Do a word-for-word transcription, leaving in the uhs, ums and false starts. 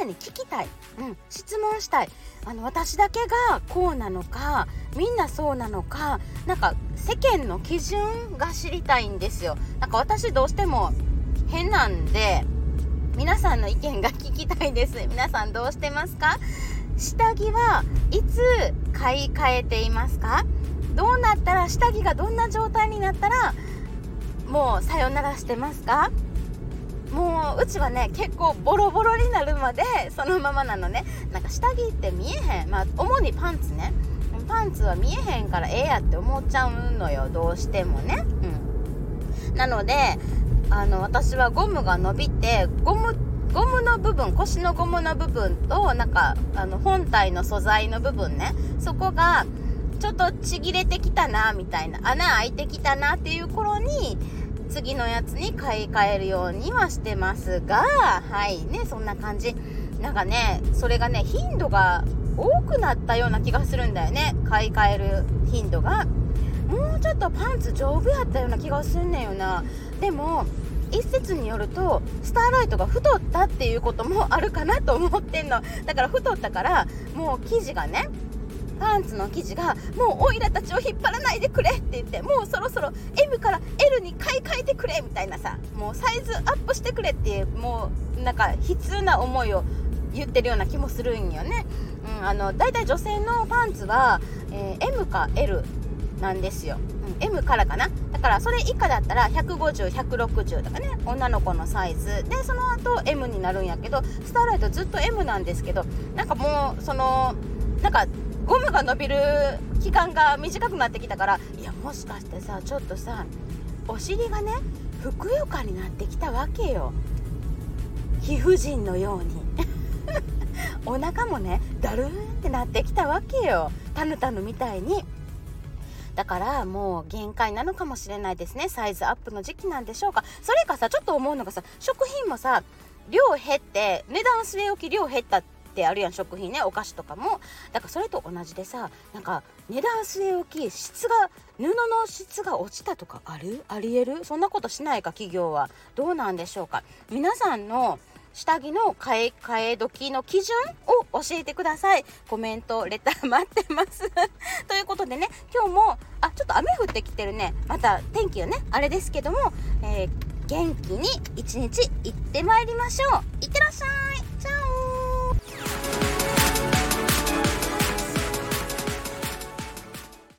に聞きたい、うん、質問したい。あの私だけがこうなのか、みんなそうなのか、なんか世間の基準が知りたいんですよ。なんか私どうしても変なんで、皆さんの意見が聞きたいです。皆さんどうしてますか？下着はいつ買い替えていますか？どうなったら、下着がどんな状態になったらもうさよならしてますか？もううちはね、結構ボロボロになるまでそのままなのね。なんか下着って見えへん、まあ主にパンツね、パンツは見えへんからええやって思っちゃうのよ、どうしてもね、うん、なのであの私はゴムが伸びて、ゴムゴムの部分、腰のゴムの部分となんかあの本体の素材の部分ね、そこがちょっとちぎれてきたなみたいな、穴開いてきたなっていう頃に次のやつに買い替えるようにはしてますが、はいね、そんな感じ。なんかね、それがね、頻度が多くなったような気がするんだよね。買い替える頻度がもうちょっとパンツ丈夫やったような気がすんねんよな。でも一説によるとスターライトが太ったっていうこともあるかなと思ってんの。だから太ったからもう生地がね、パンツの生地がもうオイラたちを引っ張らないでくれって言って、もうそろそろ エム から エル に買い替えてくれみたいなさ、もうサイズアップしてくれっていう、もうなんか悲痛な思いを言ってるような気もするんよね、うん、あのだいたい女性のパンツは、えー、エム か エル なんですよ、うん、エム からかな。だからそれ以下だったらひゃくごじゅう、ひゃくろくじゅうとかね、女の子のサイズで、その後 エム になるんやけど、スターライトずっと エム なんですけど、なんかもうそのなんかゴムが伸びる期間が短くなってきたから、いやもしかしてさ、ちょっとさ、お尻がねふくよかになってきたわけよ、貴婦人のようにお腹もねだるーんってなってきたわけよ、タヌタヌみたいに。だからもう限界なのかもしれないですね。サイズアップの時期なんでしょうか。それかさ、ちょっと思うのがさ、食品もさ量減って値段据え置き量減ったってあるやん、食品ね、お菓子とかも。だからそれと同じでさ、なんか値段据え置き、質が布の質が落ちたとかあるありえる？そんなことしないか企業は。どうなんでしょうか。皆さんの下着の買い替え時の基準を教えてください。コメントレター待ってますということでね、今日もあちょっと雨降ってきてるね。また天気はねあれですけども、えー、元気に一日行ってまいりましょう。いってらっしゃい。